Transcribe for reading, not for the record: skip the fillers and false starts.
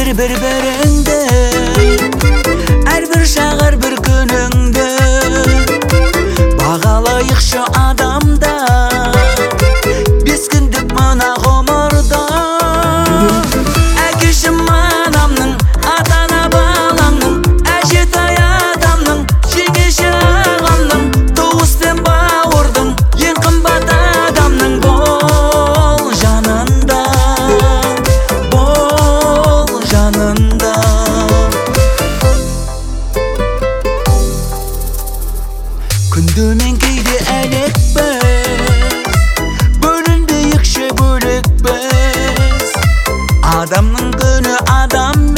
бір-біріңді, әрбір шағыр бір күніңді бағалайықшы адамда, бес күндік мына ғұмырда. Әкешім анамның, ата-ана балаңның, әжетай адамның, жеңеше ағамның, туыс пен бауырдың, ең қымбат адамның бол жанында, бол жанында. Күнді мен кейде әлекпіз, бөлінбейікші бөлек біз. Адамның күні адам